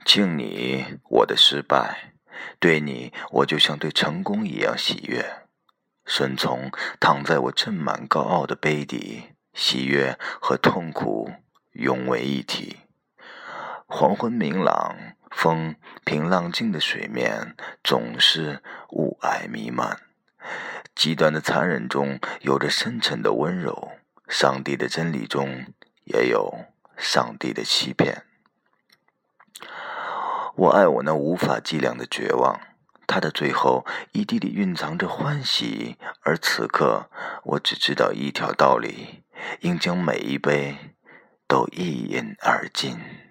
敬你我的失败，对你我就像对成功一样喜悦。顺从躺在我斟满高傲的杯底，喜悦和痛苦融为一体。黄昏明朗，风平浪静的水面总是雾霭弥漫。极端的残忍中有着深沉的温柔，上帝的真理中也有上帝的欺骗。我爱我那无法计量的绝望，它的最后一滴里蕴藏着欢喜，而此刻我只知道一条道理，应将每一杯都一饮而尽。